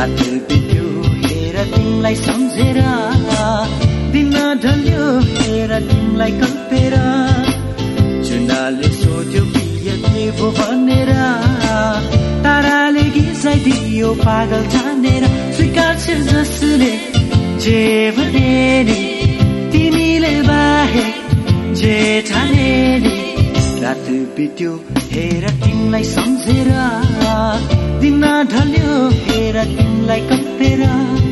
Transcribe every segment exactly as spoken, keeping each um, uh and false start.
रात बित्यो हेर तिमीलाई सम्झेर दिन ढल्यो हेर तिमीलाई कल्पेर चुनाले सोध्यो प्रिय के भो भनेर ताराले गिसाइदियो पागल ठानेर स्वीकार्छ जसले जे भने नि तिमीले बाहेक जे ठाने नि रात बित्यो हेर तिमीलाई सम्झेर दिन ढल्यो हेर तिमीलाई कल्पेर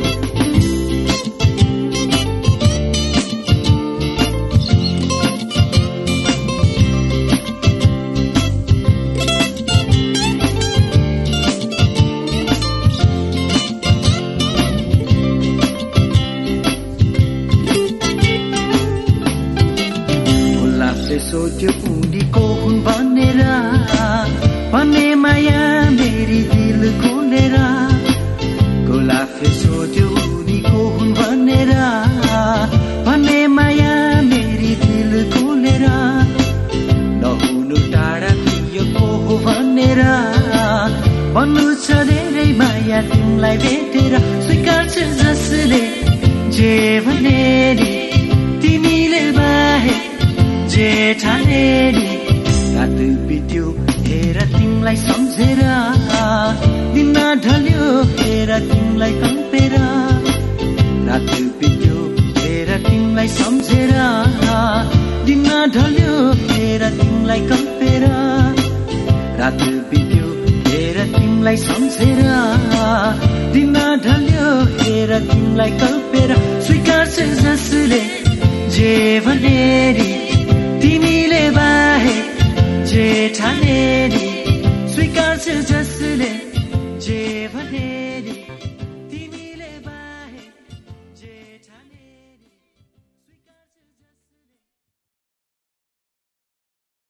सोध्यो उनीको हुन् भनेर भन्ने माया मेरी दिल खोलेर गोलाफे सोध्यो उनीको हुन् भनेर भन्ने माया मेरी दिल खोलेर नहुनु टाढा प्रिय को हो भनेर भन्नु छ धेरै माया तिमीलाई भेटेर स्वीकार्छ जसले जे भने नि तिमीले बाहेक जे ठाने नि रात बित्यो हेर तिमीलाई सम्झेर दिन ढल्यो हेर तिमीलाई कल्पेर रात बित्यो हेर तिमीलाई सम्झेर दिन ढल्यो हेर तिमीलाई कल्पेर रात बित्यो हेर तिमीलाई सम्झेर दिन ढल्यो हेर तिमीलाई कल्पेर स्वीकार्छ जसले जे भने नि तिमीले बाहेक जे ठाने नि स्वीकार्छ जसले